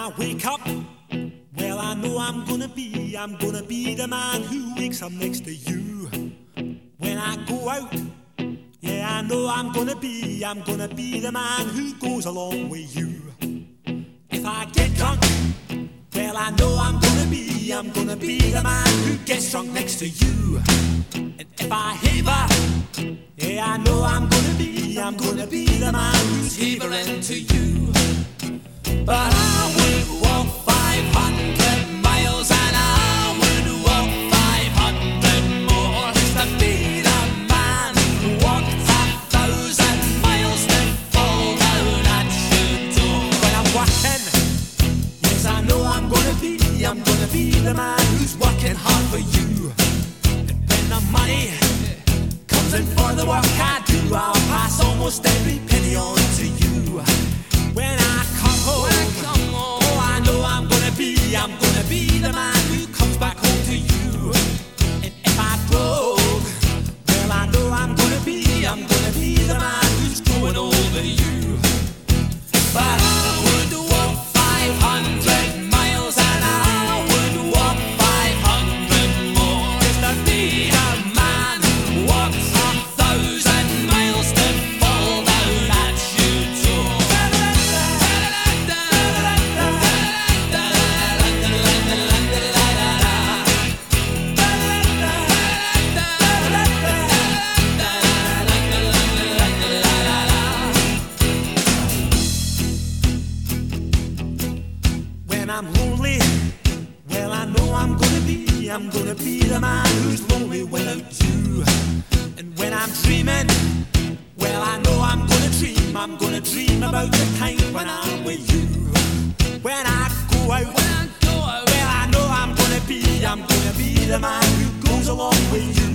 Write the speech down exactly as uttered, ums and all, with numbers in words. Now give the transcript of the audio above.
I wake up, well, I know I'm gonna be, I'm gonna be the man who wakes up next to you. When I go out, yeah, I know I'm gonna be, I'm gonna be the man who goes along with you. If I get drunk, well, I know I'm gonna be, I'm gonna be the man who gets drunk next to you. And if I haver, yeah, I know I'm gonna be, I'm gonna be the man who's havering to you. But I would walk five hundred miles and I would walk five hundred more just to be the man who walked a thousand miles to fall down at your door. When I'm working, yes, I know I'm gonna be, I'm gonna be the man who's working hard for you. And when the money comes in for the work I do, I'll pass almost every penny on to you. When I come home, when I come home, oh, I know I'm gonna be, I'm gonna be the man who comes back home to you. And if I broke, well, I know I'm gonna be, I'm gonna be the man who's going over you. But I would walk five hundred miles and I would walk five hundred more just to be the man who walks a thousand miles to fall down at your door. When I'm lonely, well, I know I'm gonna be, I'm gonna be the man who's lonely without you. And when I'm dreaming, well, I know I'm gonna dream, I'm gonna dream about the time when I'm with you. When I go out, when I go out, well, I know I'm gonna be, I'm gonna be the man who goes along with you.